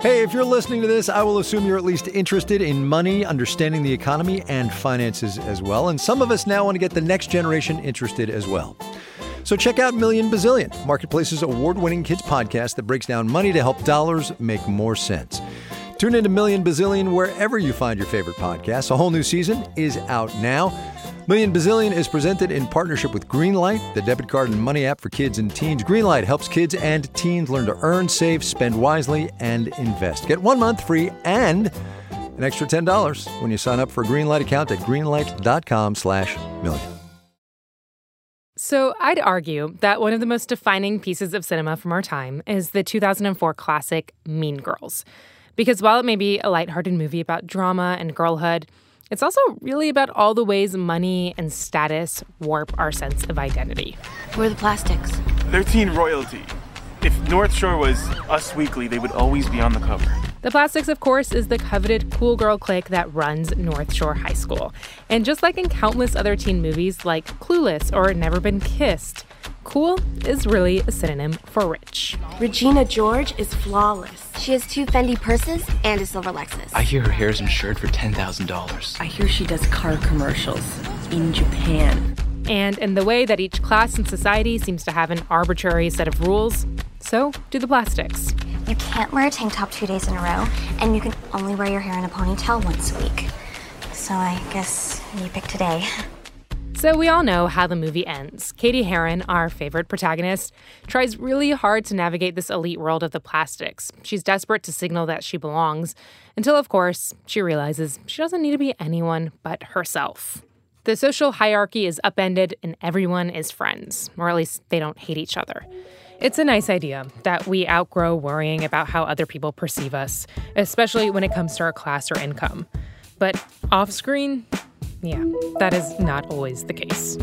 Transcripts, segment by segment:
Hey, if you're listening to this, I will assume you're at least interested in money, understanding the economy, and finances as well. And some of us now want to get the next generation interested as well. So check out Million Bazillion, Marketplace's award-winning kids podcast that breaks down money to help dollars make more sense. Tune into Million Bazillion wherever you find your favorite podcasts. A whole new season is out now. Million Bazillion is presented in partnership with Greenlight, the debit card and money app for kids and teens. Greenlight helps kids and teens learn to earn, save, spend wisely, and invest. Get 1 month free and an extra $10 when you sign up for a Greenlight account at greenlight.com/million. So I'd argue that one of the most defining pieces of cinema from our time is the 2004 classic Mean Girls. Because while it may be a lighthearted movie about drama and girlhood, it's also really about all the ways money and status warp our sense of identity. We're the Plastics. They're teen royalty. If North Shore was Us Weekly, they would always be on the cover. The Plastics, of course, is the coveted cool girl clique that runs North Shore High School. And just like in countless other teen movies like Clueless or Never Been Kissed, cool is really a synonym for rich. Regina George is flawless. She has 2 Fendi purses and a silver Lexus. I hear her hair is insured for $10,000. I hear she does car commercials in Japan. And in the way that each class in society seems to have an arbitrary set of rules, so do the Plastics. You can't wear a tank top 2 days in a row, and you can only wear your hair in a ponytail once a week. So I guess you pick today. So we all know how the movie ends. Katie Heron, our favorite protagonist, tries really hard to navigate this elite world of the Plastics. She's desperate to signal that she belongs, until, of course, she realizes she doesn't need to be anyone but herself. The social hierarchy is upended and everyone is friends, or at least they don't hate each other. It's a nice idea that we outgrow worrying about how other people perceive us, especially when it comes to our class or income. But off-screen, yeah, that is not always the case.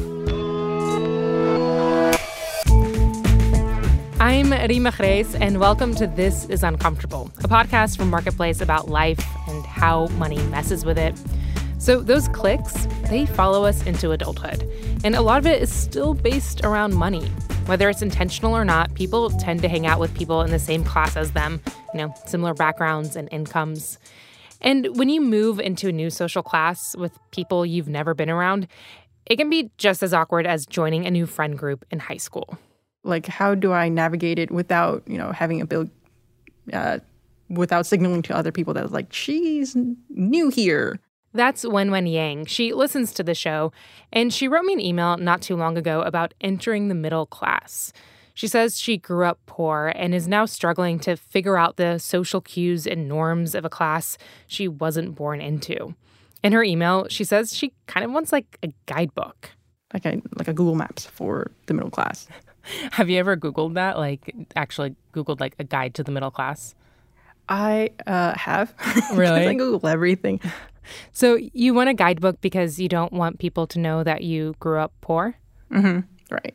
I'm Rima Chreis, and welcome to This is Uncomfortable, a podcast from Marketplace about life and how money messes with it. So those cliques, they follow us into adulthood. And a lot of it is still based around money. Whether it's intentional or not, people tend to hang out with people in the same class as them, similar backgrounds and incomes. And when you move into a new social class with people you've never been around, it can be just as awkward as joining a new friend group in high school. Like, how do I navigate it without, having a big, without signaling to other people that, like, she's new here? That's Wenwen Yang. She listens to the show, and she wrote me an email not too long ago about entering the middle class. She says she grew up poor and is now struggling to figure out the social cues and norms of a class she wasn't born into. In her email, she says she kind of wants like a guidebook. Like a Google Maps for the middle class. Have you ever Googled that? Like, actually Googled like a guide to the middle class? I have. Really? I Google everything. So you want a guidebook because you don't want people to know that you grew up poor? Mm-hmm. Right.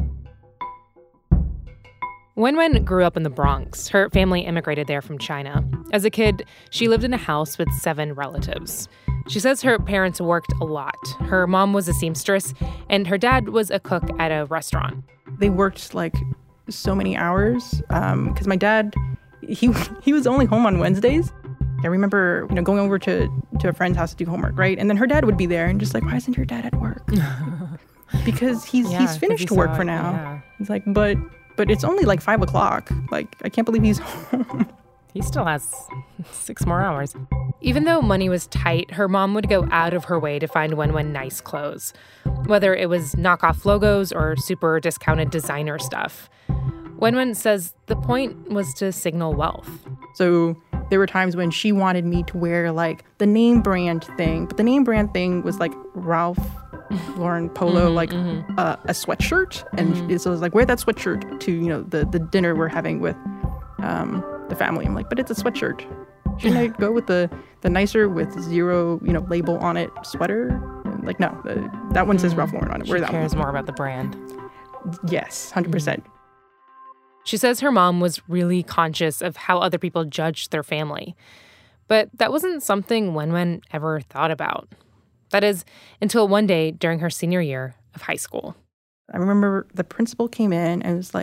Wenwen grew up in the Bronx. Her family immigrated there from China. As a kid, she lived in a house with 7 relatives. She says her parents worked a lot. Her mom was a seamstress, and her dad was a cook at a restaurant. They worked, like, so many hours, because my dad, he was only home on Wednesdays. I remember, going over to a friend's house to do homework, right? And then her dad would be there and just like, why isn't your dad at work? Because he's finished work for now. Yeah. He's like, but it's only like 5 o'clock. Like, I can't believe he's home. He still has 6 more hours. Even though money was tight, her mom would go out of her way to find Wenwen nice clothes, whether it was knockoff logos or super discounted designer stuff. Wenwen says the point was to signal wealth. So there were times when she wanted me to wear like the name brand thing, but the name brand thing was like Ralph Lauren Polo, a sweatshirt. And so it was like, wear that sweatshirt to, the dinner we're having with the family. I'm like, but it's a sweatshirt. Shouldn't I go with the nicer with 0, label on it sweater? And like, no, that one says Ralph Lauren on it. Wear that one. She cares more about the brand. Yes, 100%. She says her mom was really conscious of how other people judged their family. But that wasn't something Wenwen ever thought about. That is, until one day during her senior year of high school. I remember the principal came in and was like,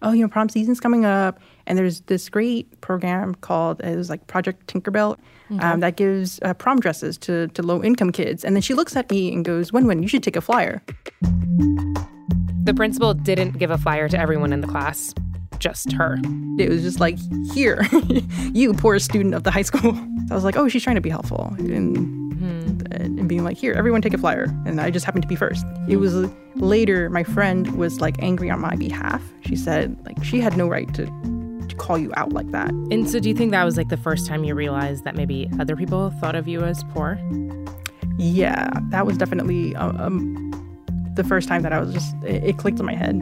oh, prom season's coming up. And there's this great program called, it was like Project Tinkerbell, that gives prom dresses to low-income kids. And then she looks at me and goes, Wen, you should take a flyer. The principal didn't give a flyer to everyone in the class, just her. It was just like, here, you poor student of the high school. So I was like, oh, she's trying to be helpful. And being like, here, everyone take a flyer. And I just happened to be first. It was later, my friend was like angry on my behalf. She said like she had no right to call you out like that. And so do you think that was like the first time you realized that maybe other people thought of you as poor? Yeah, that was definitely the first time that I was just, it clicked in my head.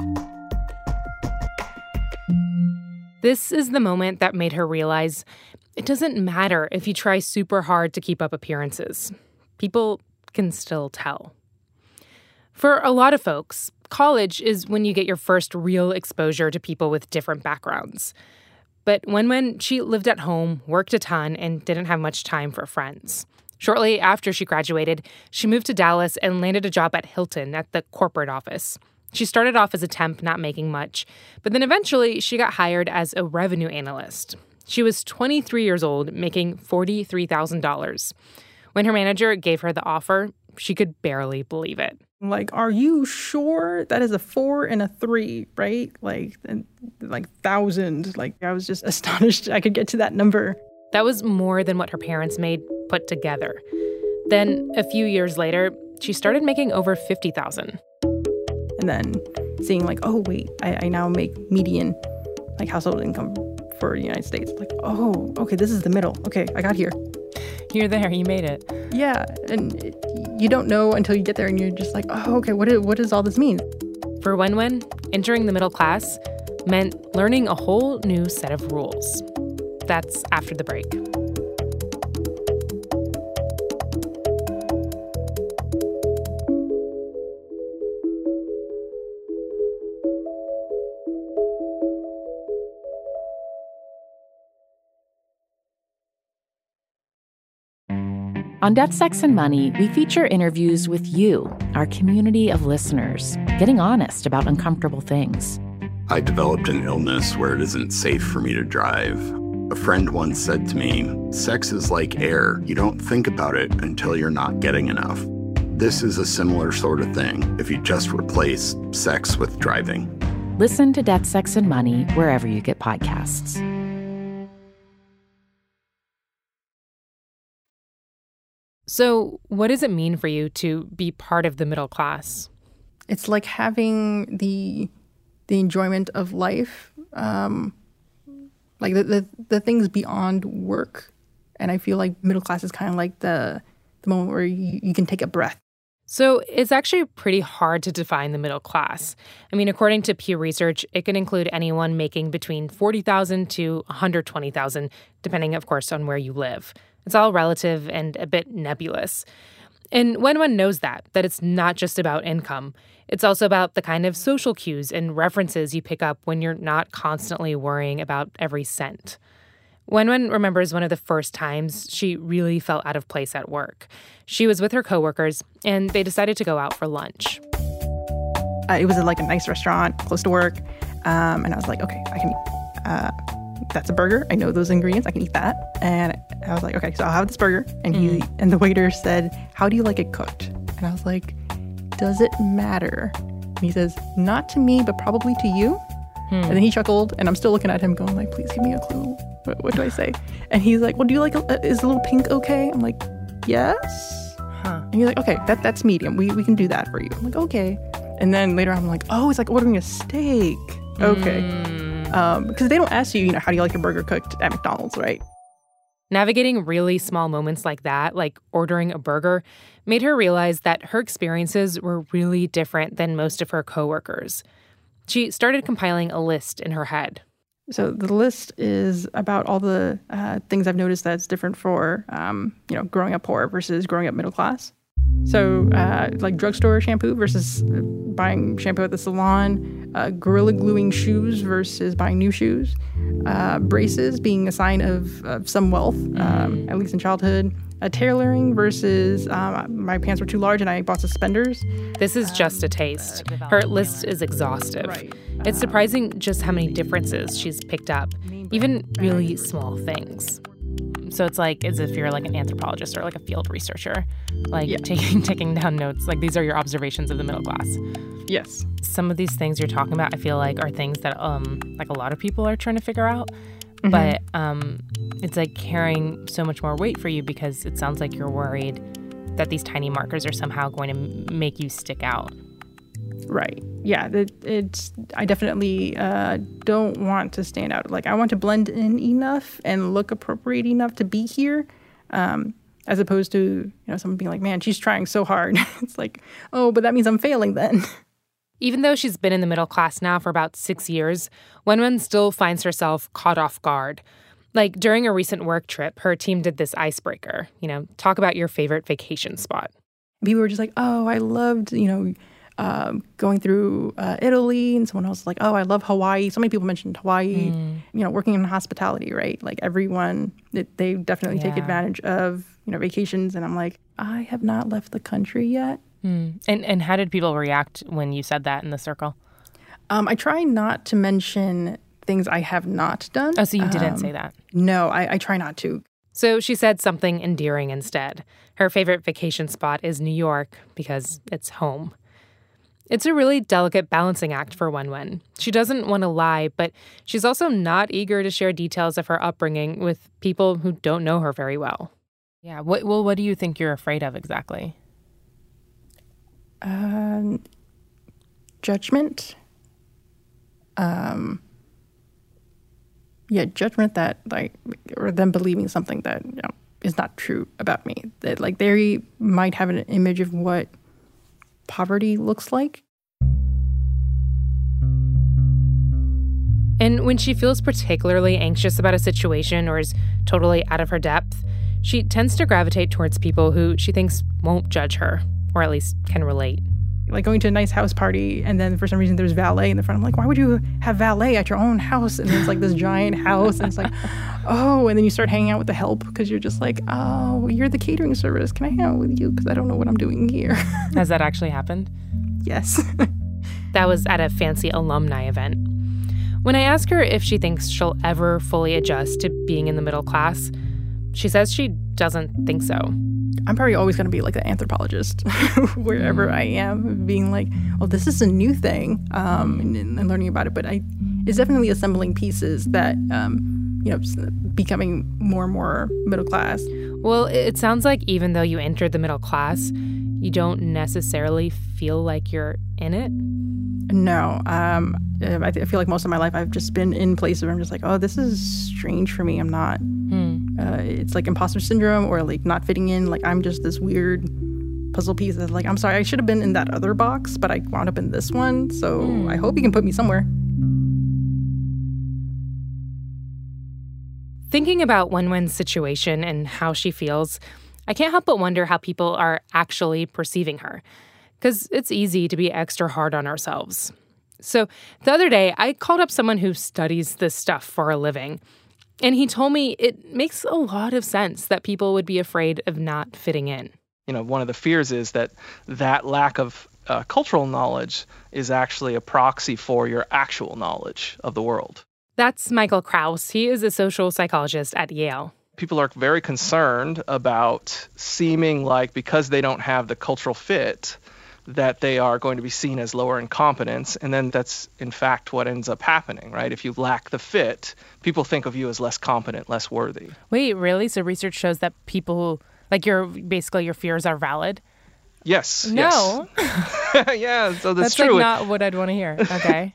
This is the moment that made her realize it doesn't matter if you try super hard to keep up appearances. People can still tell. For a lot of folks, college is when you get your first real exposure to people with different backgrounds. But when she lived at home, worked a ton, and didn't have much time for friends. Shortly after she graduated, she moved to Dallas and landed a job at Hilton at the corporate office. She started off as a temp, not making much, but then eventually she got hired as a revenue analyst. She was 23 years old, making $43,000. When her manager gave her the offer, she could barely believe it. Like, are you sure that is a 4 and a 3, right? Like 1,000. Like, I was just astonished I could get to that number. That was more than what her parents made put together. Then, a few years later, she started making over $50,000. And then seeing like, oh, wait, I now make median, like, household income for the United States. Like, oh, okay, this is the middle. Okay, I got here. You're there. You made it. Yeah, and you don't know until you get there, and you're just like, oh, okay, what does all this mean? For Wen, entering the middle class meant learning a whole new set of rules. That's after the break. On Death, Sex, and Money, we feature interviews with you, our community of listeners, getting honest about uncomfortable things. I developed an illness where it isn't safe for me to drive. A friend once said to me, sex is like air. You don't think about it until you're not getting enough. This is a similar sort of thing if you just replace sex with driving. Listen to Death, Sex, and Money wherever you get podcasts. So what does it mean for you to be part of the middle class? It's like having the enjoyment of life, like the things beyond work. And I feel like middle class is kind of like the moment where you can take a breath. So it's actually pretty hard to define the middle class. I mean, according to Pew Research, it can include anyone making between $40,000 to $120,000, depending, of course, on where you live. It's all relative and a bit nebulous. And Wen knows that it's not just about income. It's also about the kind of social cues and references you pick up when you're not constantly worrying about every cent. Wen remembers one of the first times she really felt out of place at work. She was with her coworkers, and they decided to go out for lunch. It was like a nice restaurant close to work, and I was like, okay, I can eat. That's a burger. I know those ingredients. I can eat that. And I was like, okay, so I'll have this burger. And and the waiter said, how do you like it cooked? And I was like, does it matter? And he says, not to me, but probably to you. And then he chuckled, and I'm still looking at him going like, please give me a clue. What do I say? And he's like, well, do you like, is a little pink okay? I'm like, yes. And he's like, okay, that's medium. We can do that for you. I'm like, okay. And then later I'm like, oh, it's like ordering a steak. Okay. Because they don't ask you, how do you like your burger cooked at McDonald's, right? Navigating really small moments like that, like ordering a burger, made her realize that her experiences were really different than most of her coworkers. She started compiling a list in her head. So the list is about all the things I've noticed that's different for, growing up poor versus growing up middle class. So like drugstore shampoo versus buying shampoo at the salon, Gorilla Gluing shoes versus buying new shoes, braces being a sign of some wealth, at least in childhood, tailoring versus my pants were too large and I bought suspenders. This is just a taste. Her list is exhaustive. Right. It's surprising just how many differences she's picked up, even really small things. So it's like as if you're like an anthropologist or like a field researcher, like taking down notes. Like these are your observations of the middle class. Yes. Some of these things you're talking about, I feel like, are things that like a lot of people are trying to figure out. Mm-hmm. But it's like carrying so much more weight for you because it sounds like you're worried that these tiny markers are somehow going to make you stick out. Right. Yeah. I definitely don't want to stand out. Like I want to blend in enough and look appropriate enough to be here, as opposed to someone being like, "Man, she's trying so hard." It's like, oh, but that means I'm failing then. Even though she's been in the middle class now for about 6 years, Wenwen still finds herself caught off guard. Like during a recent work trip, her team did this icebreaker. Talk about your favorite vacation spot. People were just like, "Oh, I loved going through Italy," and someone else was like, "Oh, I love Hawaii." So many people mentioned Hawaii. Working in hospitality, right? Like everyone, they definitely take advantage of vacations. And I'm like, I have not left the country yet. And how did people react when you said that in the circle? I try not to mention things I have not done. Oh, so you didn't say that? No, I try not to. So she said something endearing instead. Her favorite vacation spot is New York because it's home. It's a really delicate balancing act for Wenwen. She doesn't want to lie, but she's also not eager to share details of her upbringing with people who don't know her very well. Yeah, what do you think you're afraid of exactly? Judgment. Judgment that or them believing something that is not true about me. That they might have an image of what poverty looks like. And when she feels particularly anxious about a situation or is totally out of her depth, she tends to gravitate towards people who she thinks won't judge her, or at least can relate. Like going to a nice house party, and then for some reason there's valet in the front. I'm like, why would you have valet at your own house? And it's like this giant house, and it's like, oh, and then you start hanging out with the help because you're just like, oh, you're the catering service. Can I hang out with you? Because I don't know what I'm doing here. Has that actually happened? Yes. That was at a fancy alumni event. When I ask her if she thinks she'll ever fully adjust to being in the middle class, she says she doesn't think so. I'm probably always going to be like an anthropologist wherever I am, being like, oh, this is a new thing, and learning about it. But it's definitely assembling pieces that, becoming more and more middle class. Well, it sounds like even though you entered the middle class, you don't necessarily feel like you're in it. No. I feel like most of my life I've just been in places where I'm just like, oh, this is strange for me. I'm not. It's like imposter syndrome or like not fitting in. Like I'm just this weird puzzle piece that's like, I'm sorry, I should have been in that other box, but I wound up in this one. So I hope you can put me somewhere. Thinking about Wenwen's situation and how she feels, I can't help but wonder how people are actually perceiving her. Because it's easy to be extra hard on ourselves. So the other day, I called up someone who studies this stuff for a living. And he told me it makes a lot of sense that people would be afraid of not fitting in. One of the fears is that lack of cultural knowledge is actually a proxy for your actual knowledge of the world. That's Michael Krauss. He is a social psychologist at Yale. People are very concerned about seeming like because they don't have the cultural fit, that they are going to be seen as lower in competence. And then that's, in fact, what ends up happening, right? If you lack the fit, people think of you as less competent, less worthy. Wait, really? So research shows that people, like your fears are valid? Yes. No. Yes. Yeah, so that's true. That's not what I'd want to hear. Okay.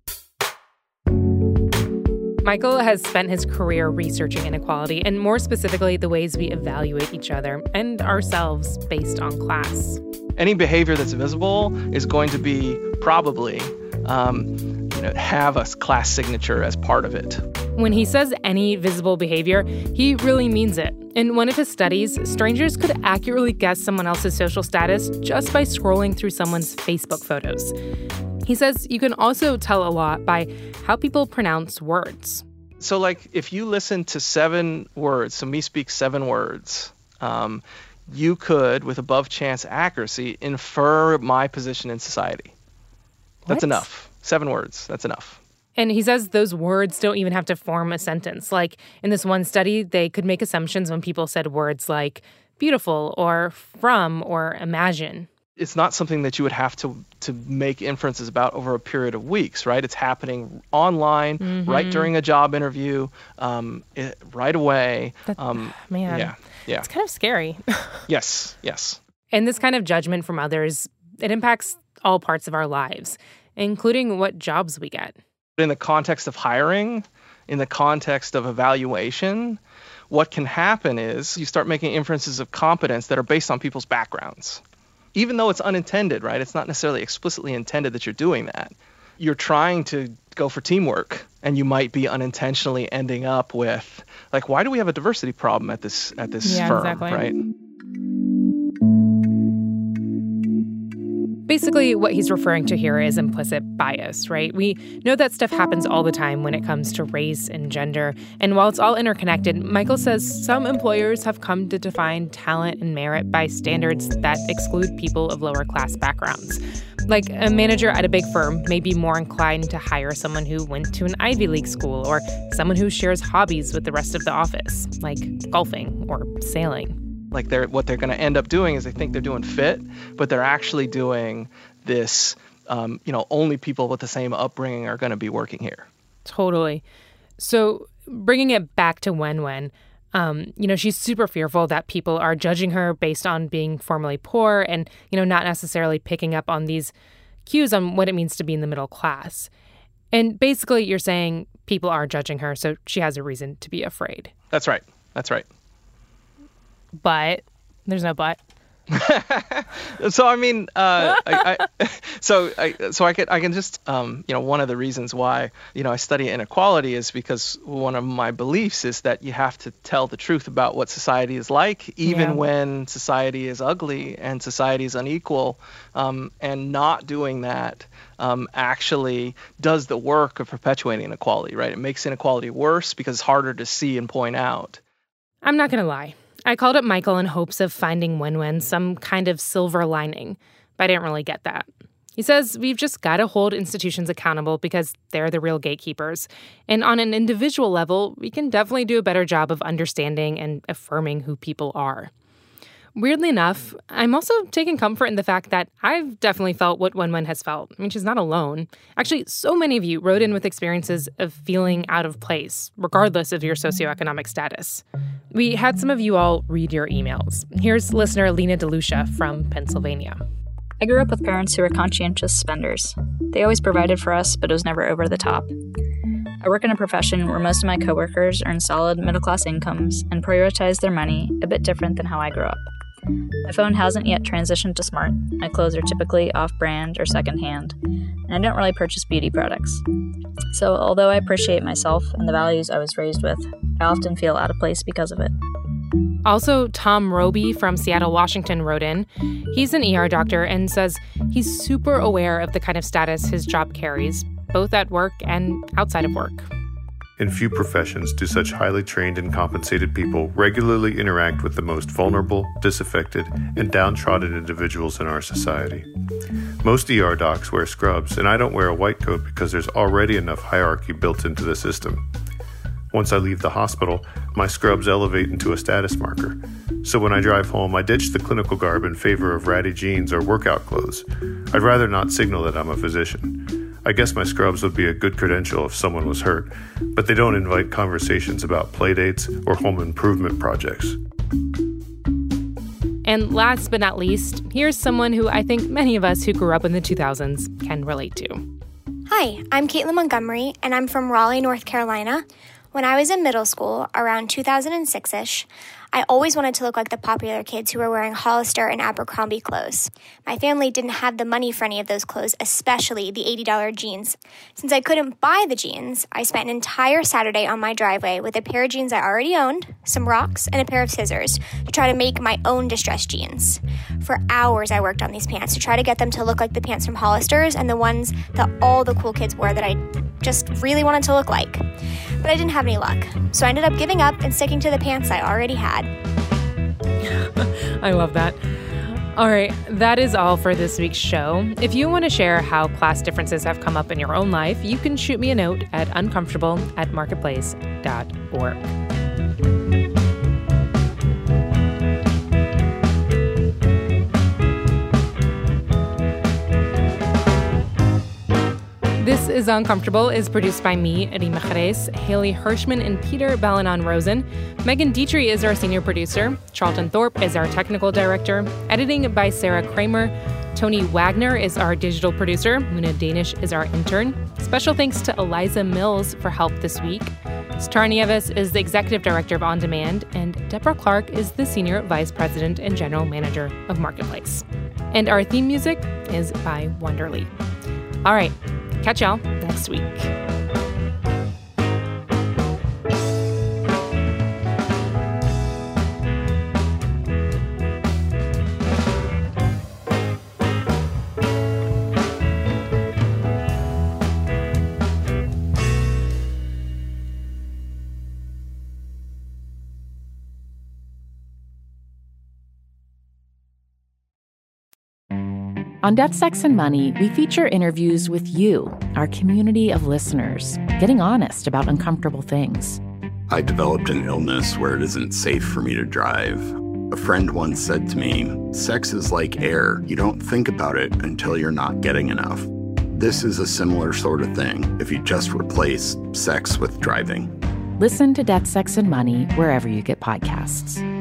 Michael has spent his career researching inequality, and more specifically, the ways we evaluate each other and ourselves based on class. Any behavior that's visible is going to be probably have a class signature as part of it. When he says any visible behavior, he really means it. In one of his studies, strangers could accurately guess someone else's social status just by scrolling through someone's Facebook photos. He says you can also tell a lot by how people pronounce words. So, like, if you listen to 7 words, so me speak 7 words, you could, with above chance accuracy, infer my position in society. That's enough. 7 words. That's enough. And he says those words don't even have to form a sentence. Like in this one study, they could make assumptions when people said words like beautiful or from or imagine. It's not something that you would have to make inferences about over a period of weeks, right? It's happening online, right during a job interview, right away. Man, yeah. It's kind of scary. Yes. And this kind of judgment from others, it impacts all parts of our lives, including what jobs we get. In the context of hiring, in the context of evaluation, what can happen is you start making inferences of competence that are based on people's backgrounds. Even though it's unintended, right? It's not necessarily explicitly intended that you're doing that. You're trying to go for teamwork, and you might be unintentionally ending up with, like, why do we have a diversity problem at this firm, exactly. Right? Basically, what he's referring to here is implicit bias, right? We know that stuff happens all the time when it comes to race and gender. And while it's all interconnected, Michael says some employers have come to define talent and merit by standards that exclude people of lower class backgrounds. Like a manager at a big firm may be more inclined to hire someone who went to an Ivy League school or someone who shares hobbies with the rest of the office, like golfing or sailing. Like what they're going to end up doing is they think they're doing fit, but they're actually doing this, only people with the same upbringing are going to be working here. Totally. So bringing it back to Wen, she's super fearful that people are judging her based on being formerly poor and, not necessarily picking up on these cues on what it means to be in the middle class. And basically you're saying people are judging her, so she has a reason to be afraid. That's right. But there's no but. So I mean, I can just one of the reasons why I study inequality is because one of my beliefs is that you have to tell the truth about what society is like, even when society is ugly and society is unequal, and not doing that actually does the work of perpetuating inequality. Right? It makes inequality worse because it's harder to see and point out. I'm not going to lie. I called up Michael in hopes of finding Wen some kind of silver lining, but I didn't really get that. He says we've just got to hold institutions accountable because they're the real gatekeepers. And on an individual level, we can definitely do a better job of understanding and affirming who people are. Weirdly enough, I'm also taking comfort in the fact that I've definitely felt what Wen has felt. I mean, she's not alone. Actually, so many of you wrote in with experiences of feeling out of place, regardless of your socioeconomic status. We had some of you all read your emails. Here's listener Lena DeLucia from Pennsylvania. I grew up with parents who were conscientious spenders. They always provided for us, but it was never over the top. I work in a profession where most of my coworkers earn solid middle-class incomes and prioritize their money a bit different than how I grew up. My phone hasn't yet transitioned to smart. My clothes are typically off-brand or secondhand, and I don't really purchase beauty products. So although I appreciate myself and the values I was raised with, I often feel out of place because of it. Also, Tom Roby from Seattle, Washington wrote in. He's an ER doctor and says he's super aware of the kind of status his job carries, both at work and outside of work. In few professions do such highly trained and compensated people regularly interact with the most vulnerable, disaffected, and downtrodden individuals in our society. Most ER docs wear scrubs, and I don't wear a white coat because there's already enough hierarchy built into the system. Once I leave the hospital, my scrubs elevate into a status marker. So when I drive home, I ditch the clinical garb in favor of ratty jeans or workout clothes. I'd rather not signal that I'm a physician. I guess my scrubs would be a good credential if someone was hurt, but they don't invite conversations about playdates or home improvement projects. And last but not least, here's someone who I think many of us who grew up in the 2000s can relate to. Hi, I'm Caitlin Montgomery, and I'm from Raleigh, North Carolina. When I was in middle school, around 2006-ish, I always wanted to look like the popular kids who were wearing Hollister and Abercrombie clothes. My family didn't have the money for any of those clothes, especially the $80 jeans. Since I couldn't buy the jeans, I spent an entire Saturday on my driveway with a pair of jeans I already owned, some rocks, and a pair of scissors to try to make my own distressed jeans. For hours, I worked on these pants to try to get them to look like the pants from Hollister's and the ones that all the cool kids wore that I just really wanted to look like. But I didn't have any luck, so I ended up giving up and sticking to the pants I already had. I love that. All right, that is all for this week's show. If you want to share how class differences have come up in your own life, you can shoot me a note at uncomfortable@marketplace.org. This is Uncomfortable is produced by me, Rima Jerez, Haley Hirschman, and Peter Balanon-Rosen. Megan Dietrich is our senior producer. Charlton Thorpe is our technical director. Editing by Sarah Kramer. Tony Wagner is our digital producer. Muna Danish is our intern. Special thanks to Eliza Mills for help this week. Star Nieves is the executive director of On Demand, and Deborah Clark is the senior vice president and general manager of Marketplace. And our theme music is by Wonderly. All right. Catch y'all next week. On Death, Sex, and Money, we feature interviews with you, our community of listeners, getting honest about uncomfortable things. I developed an illness where it isn't safe for me to drive. A friend once said to me, sex is like air. You don't think about it until you're not getting enough. This is a similar sort of thing if you just replace sex with driving. Listen to Death, Sex, and Money wherever you get podcasts.